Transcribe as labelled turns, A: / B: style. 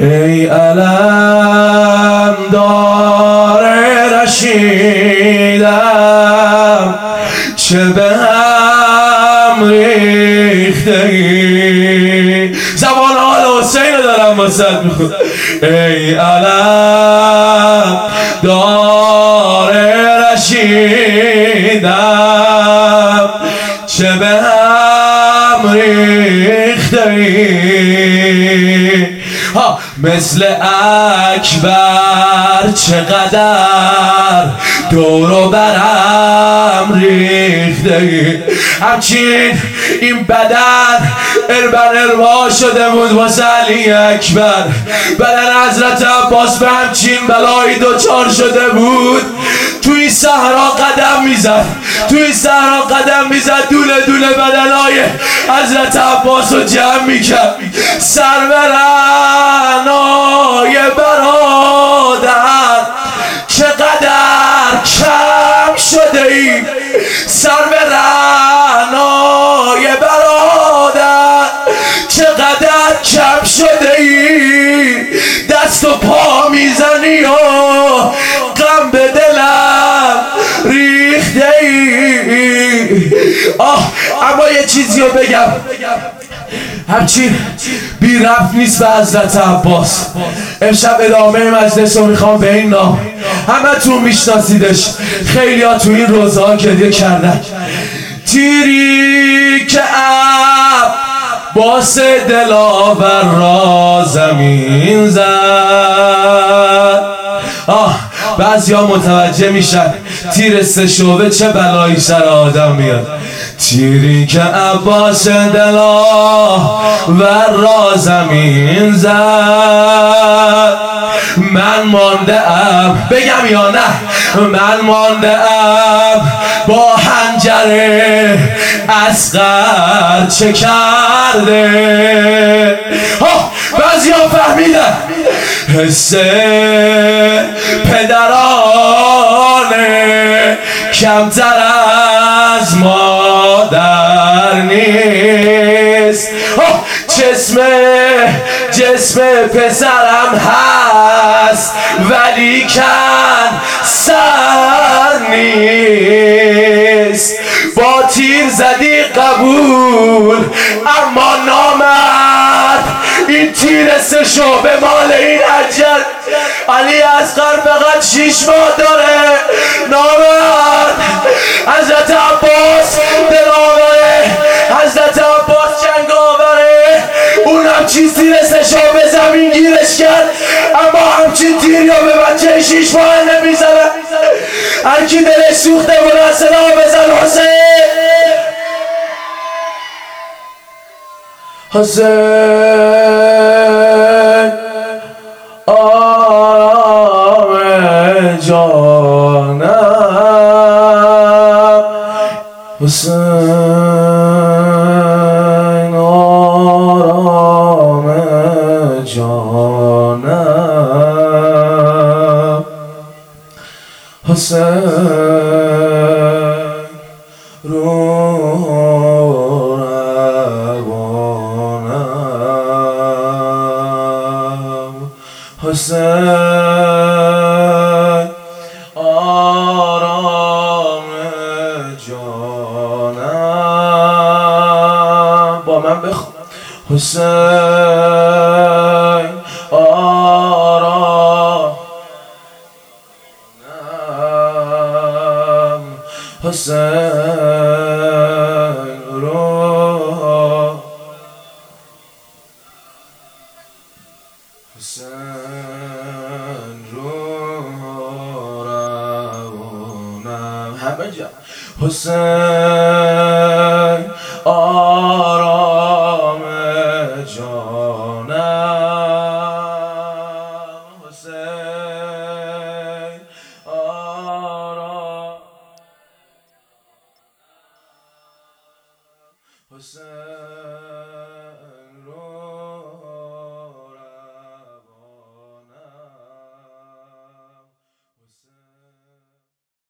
A: ای علم دار رشیدم چه به هم ریخته ای. زبان آل حسین رو دارم واسط میخونم. ای علم دار رشیدم چه به هم ریخته ای. مثل اکبر چقدر دور و برم ریخته ای. همچین این بدن اربن اروا شده بود واسه علی اکبر. بدن حضرت عباس به همچین بلایی دوچار شده بود. توی صحرا قدم میزد، توی صحرا قدم میزد، دونه دونه بدنهای حضرت عباس رو جمع میکرد. سرورنای برادر چقدر کم شده ای. سرورنای برادر چقدر کم شده ای. دست و پا میزنی و غم به دلم ریخته ای. اما یه چیزی رو بگم، همچین بی ربط نیست به حضرت عباس. امشب ادامه مجلس رو میخوام به این نام، همه تون میشناسیدش، خیلی ها تو این روزه ها گریه کردن. تیری که عباس دلاور را زمین زد. بعضی ها متوجه میشن تیر سه شعبه چه بلایی سر آدم میاد. تیری که عباس دلاور را زمین زد، من مانده ام، بگم یا نه، من مانده ام با حنجر اصغر چه کرده. بعضی ها فهمیدن حس پدرانه کمتر از مادر نیست. جسم پسرم هست ولی کن سر نیست. با تیر زدی قبول اما نامرد، این تیر سه شعبه مال این حجر علی اصغر فقط 6 ماه داره. نامرد حضرت عباس دلاوره، حضرت عباس جنگاوره، اونم چیز تیر سه شعبه زمین گیرش کرد اما همچین تیر یا به بچه 6 ماه نمیزنه. هرکی دلش سوخته بلند صدا بزن حسین حسین آرام جانم. حسین آرام جانم. حسین رو حسین آرام جانم. با من بخون. حسین آرام حسین رو حسین رو روانم. همه جا حسین آرام جانم. حسین آرام حسین